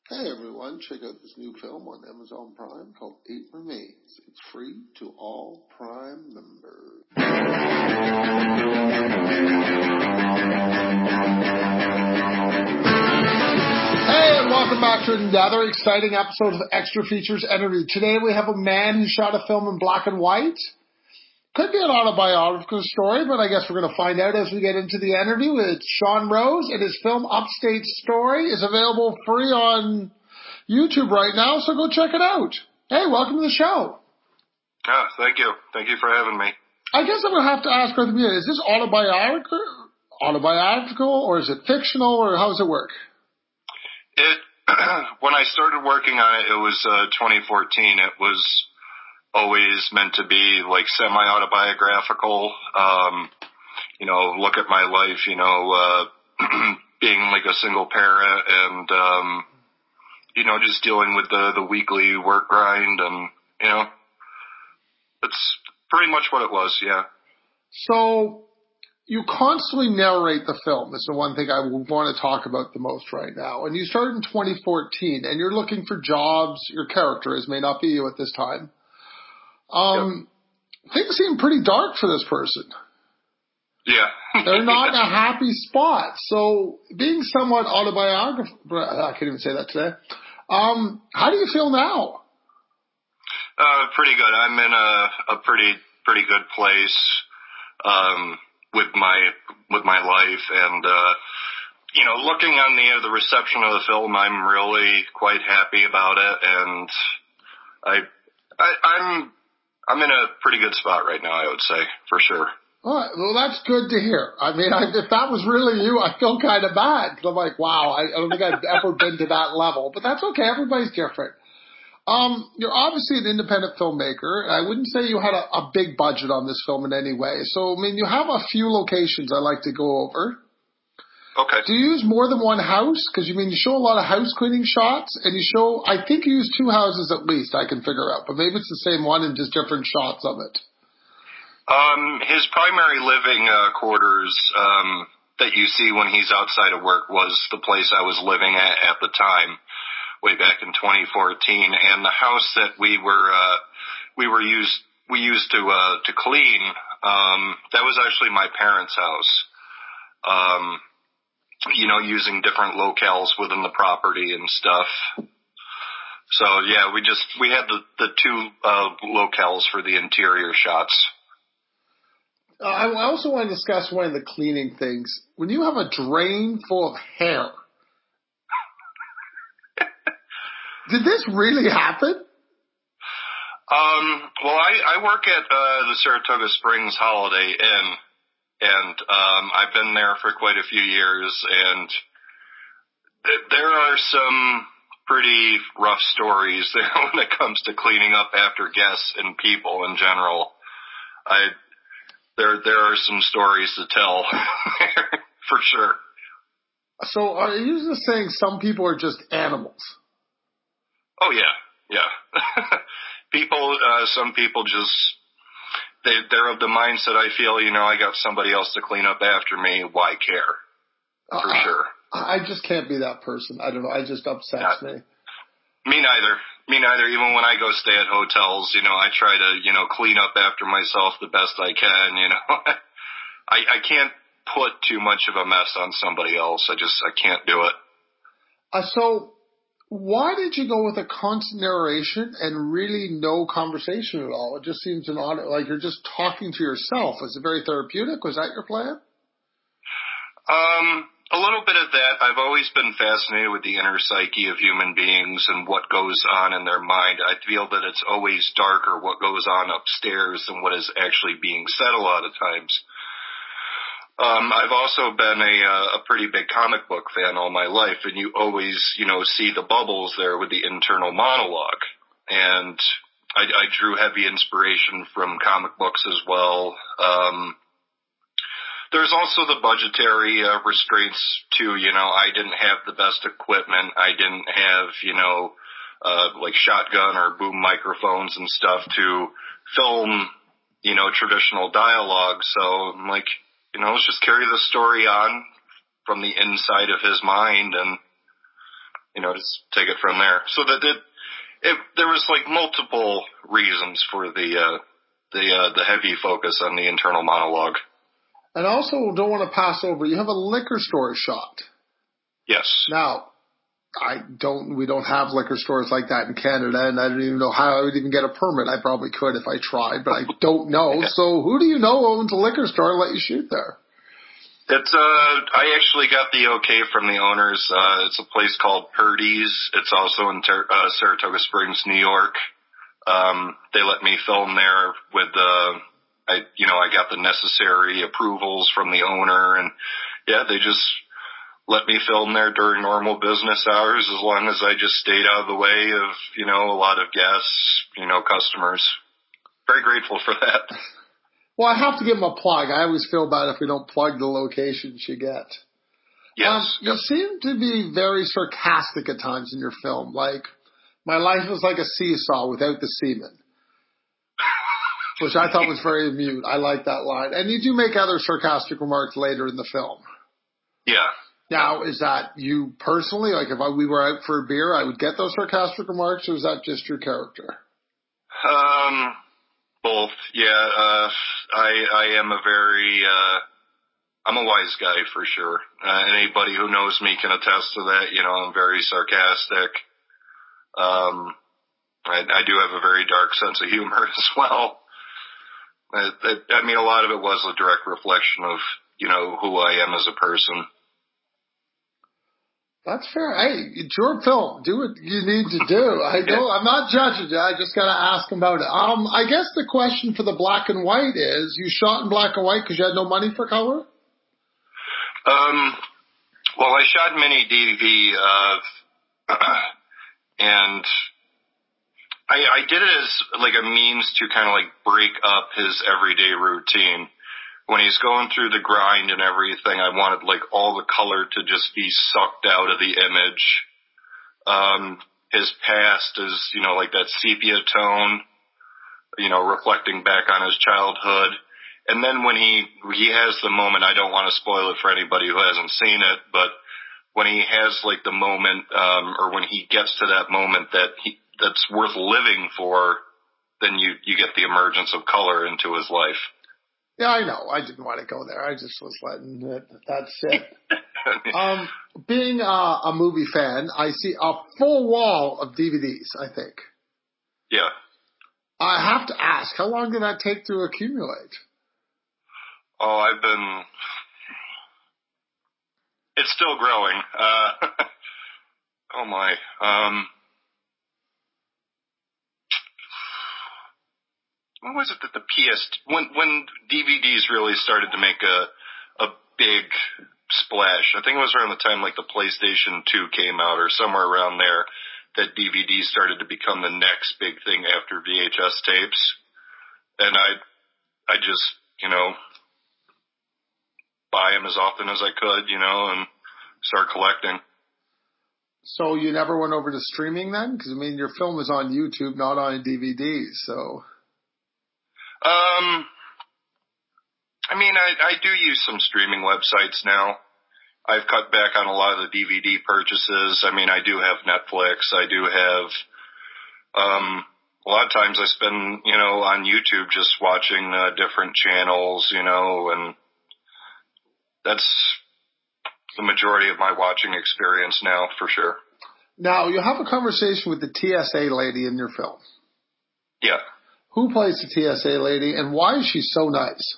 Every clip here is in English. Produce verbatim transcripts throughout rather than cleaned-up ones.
Hey everyone, check out this new film on Amazon Prime called Eight Remains. It's free to all Prime members. Hey, and welcome back to another exciting episode of Extra Features Interview. Today we have a man who shot a film in black and white. Could be an autobiographical story, but I guess we're going to find out as we get into the interview. It's Sean Rose, and his film Upstate Story is available free on YouTube right now, so go check it out. Hey, welcome to the show. Yeah, thank you. Thank you for having me. I guess I'm going to have to ask both of you, is this autobiographical, autobiographical, or is it fictional, or how does it work? It when I started working on it, it was uh, twenty fourteen. It was always meant to be like semi-autobiographical. Um, you know, look at my life, you know, uh, being like a single parent and, um, you know, just dealing with the, the weekly work grind and, you know, that's pretty much what it was. Yeah. So you constantly narrate the film is the one thing I want to talk about the most right now. And you started in twenty fourteen and you're looking for jobs. Your character is, may not be you at this time. Um, yep. Things seem pretty dark for this person. Yeah. They're not in a happy spot. So being somewhat autobiographical, I can't even say that today. Um, how do you feel now? Uh, pretty good. I'm in a, a pretty, pretty good place, um, with my, with my life. And, uh, you know, looking on the, uh, the reception of the film, I'm really quite happy about it. And I, I, I'm, I'm in a pretty good spot right now, I would say, for sure. All right. Well, that's good to hear. I mean, I, if that was really you, I feel kind of bad because I'm like, wow, I, I don't think I've ever been to that level. But that's okay. Everybody's different. Um, you're obviously an independent filmmaker. I wouldn't say you had a, a big budget on this film in any way. So, I mean, you have a few locations I like to go over. Okay. Do you use more than one house? Because, you mean, you show a lot of house cleaning shots, and you show, I think you use two houses at least, I can figure out. But maybe it's the same one and just different shots of it. Um, his primary living uh, quarters um, that you see when he's outside of work was the place I was living at at the time, way back in twenty fourteen. And the house that we were uh, we were used we used to uh, to clean, um, that was actually my parents' house. Um, you know, using different locales within the property and stuff. So yeah, we just, we had the, the two, uh, locales for the interior shots. Uh, I also want to discuss one of the cleaning things. When you have a drain full of hair, did this really happen? Um, well, I, I work at, uh, the Saratoga Springs Holiday Inn. And, um, I've been there for quite a few years, and th- there are some pretty rough stories there when it comes to cleaning up after guests and people in general. I, there, there are some stories to tell, for sure. So are you just saying some people are just animals? Oh yeah, yeah. people, uh, some people just, They, they're of the mindset, I feel, you know, I got somebody else to clean up after me. Why care? For uh, sure. I just can't be that person. I don't know. It just upsets yeah. me. Me neither. Me neither. Even when I go stay at hotels, you know, I try to, you know, clean up after myself the best I can, you know. I, I can't put too much of a mess on somebody else. I just, I can't do it. Uh, so... Why did you go with a constant narration and really no conversation at all? It just seems an odd, like you're just talking to yourself. Was it very therapeutic? Was that your plan? Um, a little bit of that. I've always been fascinated with the inner psyche of human beings and what goes on in their mind. I feel that it's always darker what goes on upstairs than what is actually being said a lot of times. Um, I've also been a, a pretty big comic book fan all my life, and you always, you know, see the bubbles there with the internal monologue. And I, I drew heavy inspiration from comic books as well. Um, there's also the budgetary uh, restraints too. You know, I didn't have the best equipment. I didn't have, you know, uh, like shotgun or boom microphones and stuff to film, you know, traditional dialogue. So I'm like, you know, let's just carry the story on from the inside of his mind and, you know, just take it from there. So that it, it there was like multiple reasons for the uh, the uh, the heavy focus on the internal monologue. And also, don't want to pass over, you have a liquor store shot. Yes. Now, I don't. We don't have liquor stores like that in Canada, and I don't even know how I would even get a permit. I probably could if I tried, but I don't know. Yeah. So, who do you know owns a liquor store and let you shoot there? It's uh, I actually got the okay from the owners. Uh, it's a place called Purdy's. It's also in Ter- uh, Saratoga Springs, New York. Um, they let me film there with uh, I, you know, I got the necessary approvals from the owner, and yeah, they just let me film there during normal business hours as long as I just stayed out of the way of, you know, a lot of guests, you know, customers. Very grateful for that. Well, I have to give them a plug. I always feel bad if we don't plug the locations you get. Yes. Um, you yep. seem to be very sarcastic at times in your film. Like, my life was like a seesaw without the semen, which I thought was very amusing. I like that line. And you do make other sarcastic remarks later in the film. Yeah. Now, is that you personally? Like, if I, we were out for a beer, I would get those sarcastic remarks, or is that just your character? Um, both. Yeah. Uh, I I am a very uh, I'm a wise guy for sure. Uh, anybody who knows me can attest to that. You know, I'm very sarcastic. Um, I, I do have a very dark sense of humor as well. I, I, I mean, a lot of it was a direct reflection of, you know, who I am as a person. That's fair. Hey, it's your film. Do what you need to do. I don't, I'm not judging you. I just got to ask about it. Um, I guess the question for the black and white is, you shot in black and white because you had no money for color? Um, well, I shot mini D V, uh, and I, I did it as like a means to kind of like break up his everyday routine. When he's going through the grind and everything, I wanted like all the color to just be sucked out of the image. Um, his past is, you know, like that sepia tone, you know, reflecting back on his childhood. And then when he, he has the moment, I don't want to spoil it for anybody who hasn't seen it, but when he has like the moment, um, or when he gets to that moment that he, that's worth living for, then you, you get the emergence of color into his life. Yeah, I know. I didn't want to go there. I just was letting it. That's it. um, being uh, a movie fan, I see a full wall of D V Ds, I think. Yeah. I have to ask, how long did that take to accumulate? Oh, I've been... It's still growing. Uh, oh, my. Um... When was it that the P S when when D V Ds really started to make a a big splash? I think it was around the time like the PlayStation two came out or somewhere around there that D V Ds started to become the next big thing after V H S tapes. And I I just, you know, buy them as often as I could, you know, and start collecting. So you never went over to streaming then? Because, I mean, your film is on YouTube, not on D V Ds, so... Um, I mean, I, I do use some streaming websites now. I've cut back on a lot of the D V D purchases. I mean, I do have Netflix. I do have, um, a lot of times I spend, you know, on YouTube just watching uh, different channels, you know, and that's the majority of my watching experience now, for sure. Now, you have a conversation with the T S A lady in your film. Yeah. Who plays the T S A lady, and why is she so nice?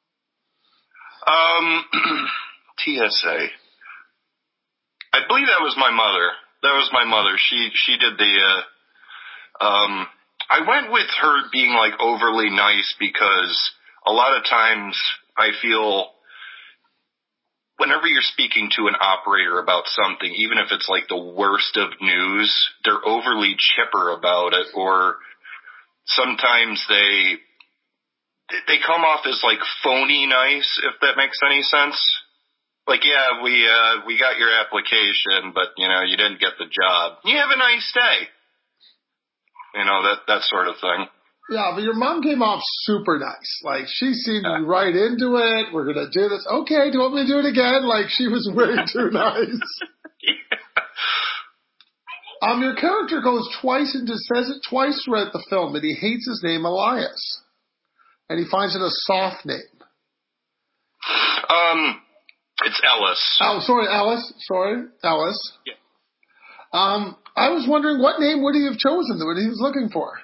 Um, T S A. I believe that was my mother. That was my mother. She she did the. Uh, um, I went with her being like overly nice because a lot of times I feel whenever you're speaking to an operator about something, even if it's like the worst of news, they're overly chipper about it, or sometimes they they come off as like phony nice, if that makes any sense. Like, yeah, we uh we got your application, but you know, you didn't get the job. You have a nice day. You know, that that sort of thing. Yeah, but your mom came off super nice. Like, she seemed to be right into it. We're gonna do this. Okay, do you want me to do it again? Like, she was way too nice. Yeah. Um, your character goes twice and just says it twice throughout the film that he hates his name Elias, and he finds it a soft name. Um, it's Ellis. Oh, sorry, Ellis. Sorry, Ellis. Yeah. Um, I was wondering what name would he have chosen that he was looking for?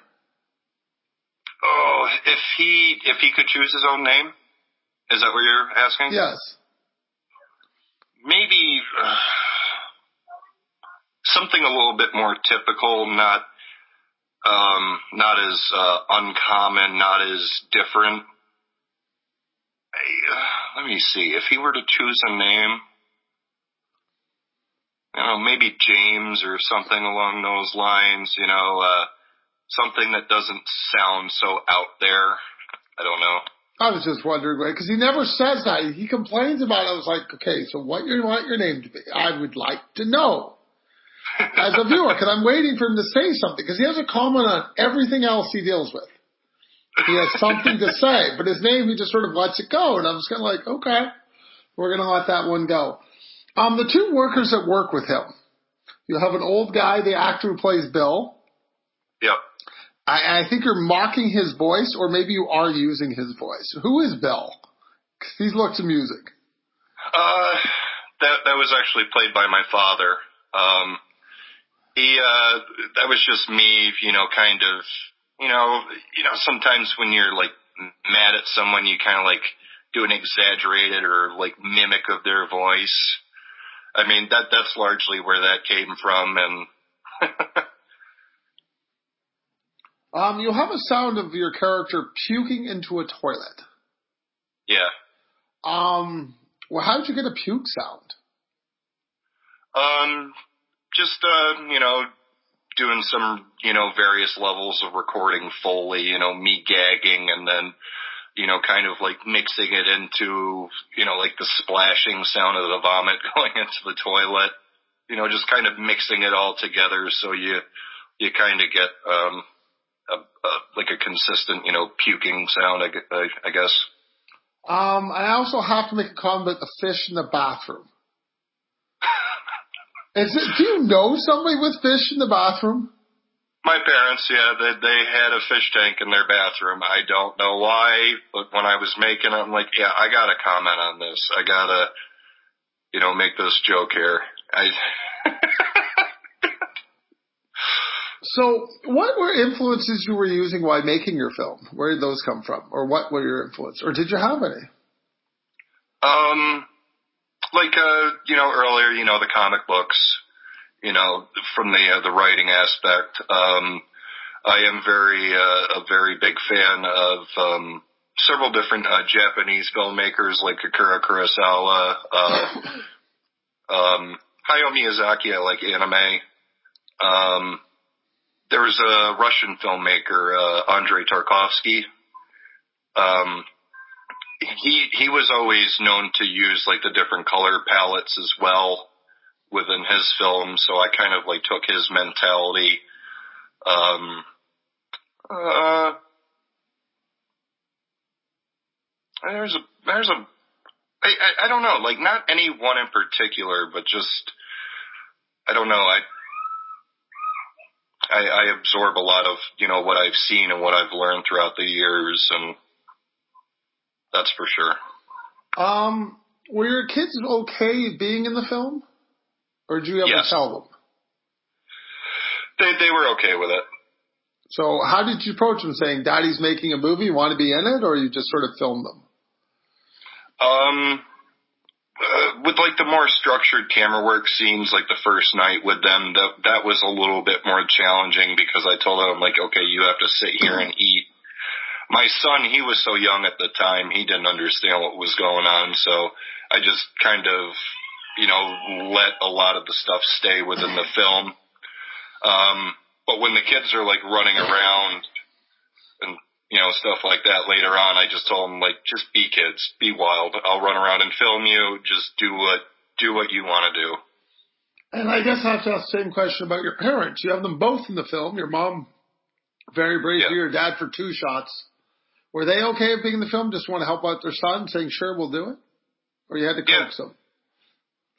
Oh, if he if he could choose his own name, is that what you're asking? Yes. Maybe uh, something a little bit more typical, not um, not as uh, uncommon, not as different. I, uh, let me see. If he were to choose a name, you know, maybe James or something along those lines. You know, uh, something that doesn't sound so out there. I don't know. I was just wondering, because he never says that. He complains about it. I was like, okay, so what you want your name to be? I would like to know as a viewer, because I'm waiting for him to say something, because he has a comment on everything else he deals with. He has something to say, but his name, he just sort of lets it go. And I was kind of like, okay, we're going to let that one go. Um, the two workers that work with him, you have an old guy, the actor who plays Bill. Yep. I, I think you're mocking his voice, or maybe you are using his voice. Who is Bill? Because he's looked to music. Uh, that that was actually played by my father. Um, he uh, that was just me, you know, kind of, you know, you know, sometimes when you're like mad at someone, you kind of like do an exaggerated or like mimic of their voice. I mean, that that's largely where that came from, and. Um, you have a sound of your character puking into a toilet. Yeah. Um, well, how did you get a puke sound? Um, just, uh, you know, doing some, you know, various levels of recording Foley, you know, me gagging and then, you know, kind of like mixing it into, you know, like the splashing sound of the vomit going into the toilet, you know, just kind of mixing it all together so you, you kind of get, um, A, a, like a consistent, you know, puking sound, I, I, I guess. Um, I also have to make a comment about the fish in the bathroom. Is it, do you know somebody with fish in the bathroom? My parents, yeah, they, they had a fish tank in their bathroom. I don't know why, but when I was making it, I'm like, yeah, I gotta comment on this. I gotta, you know, make this joke here. I... So, what were influences you were using while making your film? Where did those come from? Or what were your influences? Or did you have any? Um, like, uh, you know, earlier, you know, the comic books, you know, from the, uh, the writing aspect. Um, I am very, uh, a very big fan of, um, several different, uh, Japanese filmmakers like Akira Kurosawa, uh, um, Hayao Miyazaki. I like anime. Um, There was a Russian filmmaker, uh, Andrei Tarkovsky. Um, he, he was always known to use like the different color palettes as well within his films. So I kind of like took his mentality. Um, uh, there's a, there's a, I, I, I don't know, like not any one in particular, but just, I don't know. I, I, I absorb a lot of, you know, what I've seen and what I've learned throughout the years, and that's for sure. Um, were your kids okay being in the film? Or did you ever Yes. tell them? They they were okay with it. So how did you approach them, saying, Daddy's making a movie, you want to be in it? Or you just sort of filmed them? Um, uh, with like the more structured camera work scenes, like the first night with them, that that was a little bit more challenging because I told them, like, okay, you have to sit here and eat. My son, he was so young at the time, he didn't understand what was going on, so I just kind of, you know, let a lot of the stuff stay within the film. Um, but when the kids are like running around and, you know, stuff like that later on, I just told them, like, just be kids, be wild. I'll run around and film you. Just do what, do what you want to do. And I guess I have to ask the same question about your parents. You have them both in the film. Your mom, very briefly, Yeah. your dad for two shots. Were they okay with being in the film? Just want to help out their son, saying, sure, we'll do it? Or you had to coax Yeah. them?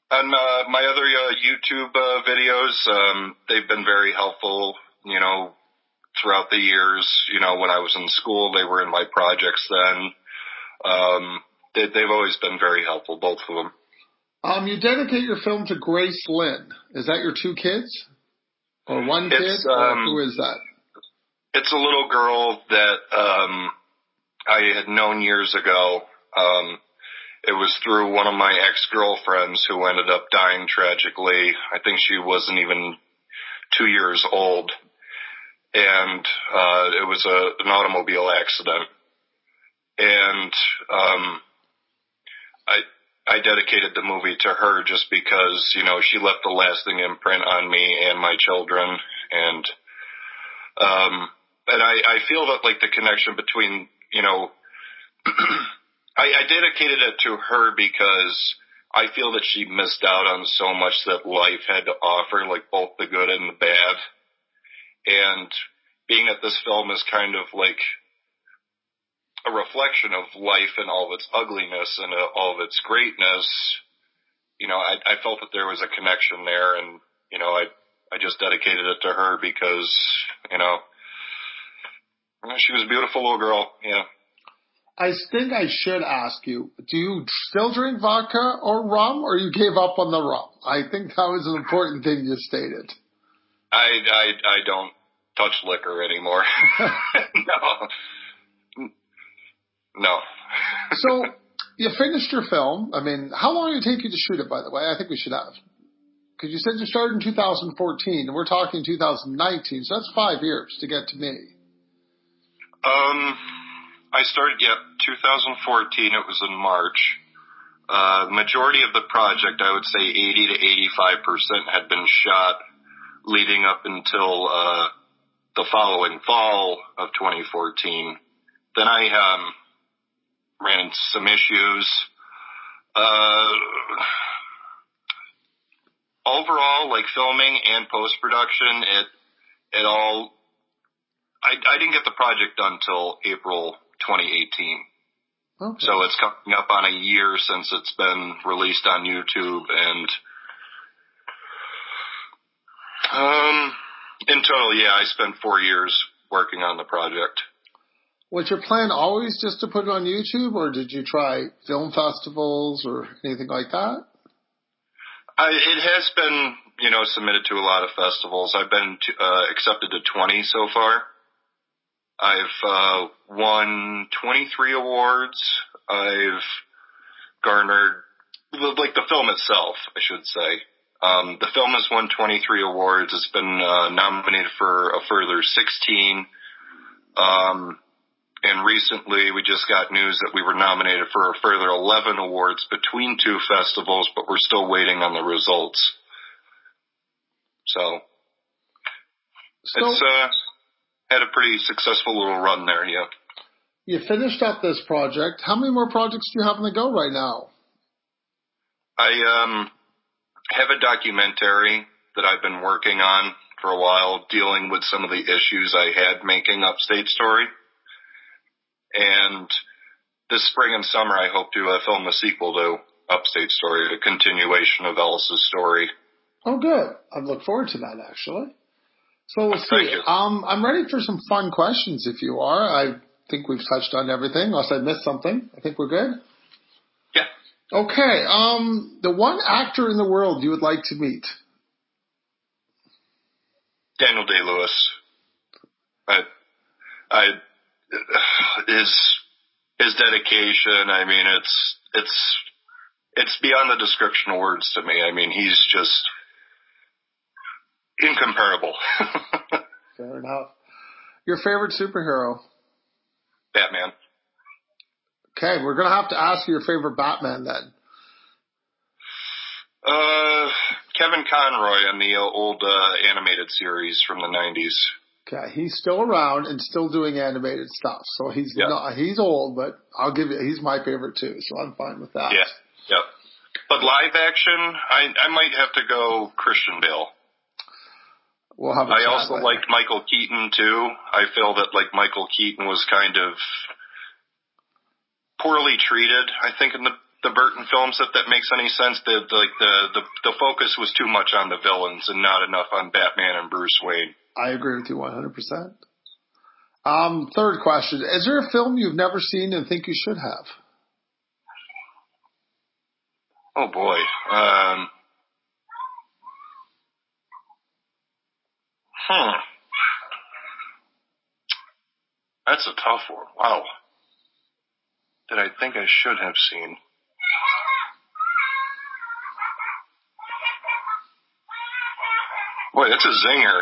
On uh, my other uh, YouTube uh, videos, um, they've been very helpful, you know, throughout the years. You know, when I was in school, they were in my projects then. Um, they, they've always been very helpful, both of them. Um, you dedicate your film to Grace Lynn. Is that your two kids? Or one kid? It's, Or um, who is that? It's a little girl that um, I had known years ago. Um, it was through one of my ex-girlfriends who ended up dying tragically. I think she wasn't even two years old. And uh, it was a, an automobile accident. And um, I I dedicated the movie to her just because, you know, she left a lasting imprint on me and my children. And um, and I, I feel that, like, the connection between, you know, I, I dedicated it to her because I feel that she missed out on so much that life had to offer, like both the good and the bad. And being that this film is kind of like a reflection of life and all of its ugliness and uh, all of its greatness, you know, I, I felt that there was a connection there, and, you know, I, I just dedicated it to her because, you know, she was a beautiful little girl, yeah. I think I should ask you, do you still drink vodka or rum, or you gave up on the rum? I think that was an important thing you stated. I, I, I don't touch liquor anymore. No. No. So, you finished your film. I mean, how long did it take you to shoot it, by the way? I think we should have. Because you said you started in two thousand fourteen, and we're talking two thousand nineteen, so that's five years to get to me. Um, I started, yeah, two thousand fourteen. It was in March. Uh, majority of the project, I would say eighty to eighty-five percent had been shot leading up until uh, the following fall of twenty fourteen. Then I um, ran into some issues. Uh, overall, like filming and post-production, it it all, I, I didn't get the project done till April twenty eighteen. Okay. So it's coming up on a year since it's been released on YouTube, and um, in total, yeah, I spent four years working on the project. Was your plan always just to put it on YouTube, or did you try film festivals or anything like that? I, it has been, you know, submitted to a lot of festivals. I've been to, uh, accepted to twenty so far. I've uh, won twenty-three awards. I've garnered, like the film itself, I should say. Um, the film has won twenty-three awards. It's been uh, nominated for a further sixteen. Um, and recently we just got news that we were nominated for a further eleven awards between two festivals, but we're still waiting on the results. So, so it's uh, had a pretty successful little run there, yeah. You finished up this project. How many more projects do you have on the go right now? I um, have a documentary that I've been working on for a while, dealing with some of the issues I had making Upstate Story. And this spring and summer, I hope to uh, film a sequel to Upstate Story, a continuation of Ellis's story. Oh, good. I look forward to that, actually. So we'll see. Thank you. Um, I'm ready for some fun questions if you are. I think we've touched on everything, unless I missed something. I think we're good? Yeah. Okay. Um, the one actor in the world you would like to meet? Daniel Day-Lewis. I, I, his, his dedication, I mean, it's, it's, it's beyond the description of words to me. I mean, he's just incomparable. Fair enough. Your favorite superhero? Batman. Okay, we're going to have to ask you your favorite Batman then. Uh, Kevin Conroy on the old uh, animated series from the nineties. Okay, he's still around and still doing animated stuff. So he's yeah. not, he's old, but I'll give you, he's my favorite too. So I'm fine with that. Yeah, yeah. But live action, I I might have to go Christian Bale. We'll have a I chat also later. liked Michael Keaton too. I feel that like Michael Keaton was kind of poorly treated, I think, in the the Burton films that that makes any sense. The like the, the the focus was too much on the villains and not enough on Batman and Bruce Wayne. I agree with you one hundred percent. Um, third question: is there a film you've never seen and think you should have? Oh boy. Um, huh. That's a tough one. Wow. That I think I should have seen. Boy, that's a zinger.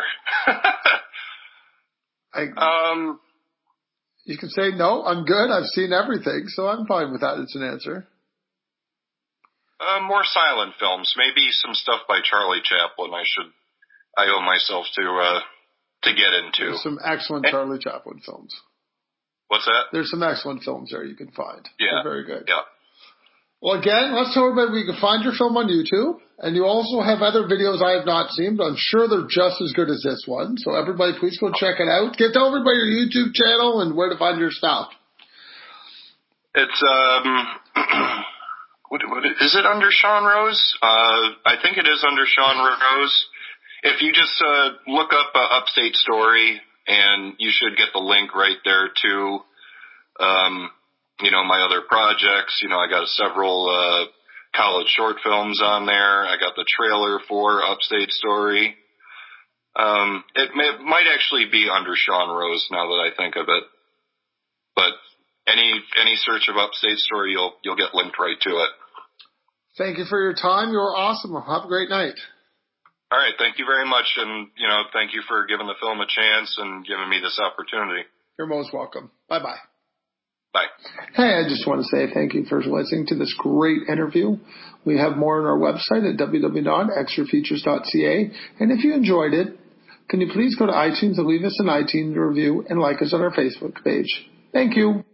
I, um, you can say, no, I'm good. I've seen everything, so I'm fine with that as an answer. Uh, more silent films. Maybe some stuff by Charlie Chaplin I should, I owe myself to, uh, to get into. There's some excellent Charlie Chaplin films. What's that? There's some excellent films there you can find. Yeah. They're very good. Yeah. Well, again, let's tell everybody we can find your film on YouTube. And you also have other videos I have not seen, but I'm sure they're just as good as this one. So everybody, please go check it out. Get tell everybody your YouTube channel and where to find your stuff. It's, um, what, what, is it under Sean Rose? Uh, I think it is under Sean Rose. If you just, uh, look up uh, Upstate Story, and you should get the link right there to, um, you know, my other projects. You know, I got several, uh, college short films on there. I got the trailer for Upstate Story. Um, it, may, it might actually be under Sean Rose now that I think of it. But any, any search of Upstate Story, you'll, you'll get linked right to it. Thank you for your time. You were awesome. Have a great night. All right. Thank you very much. And, you know, thank you for giving the film a chance and giving me this opportunity. You're most welcome. Bye-bye. Bye. Hey, I just want to say thank you for listening to this great interview. We have more on our website at w w w dot extra features dot c a. And if you enjoyed it, can you please go to iTunes and leave us an iTunes review and like us on our Facebook page. Thank you.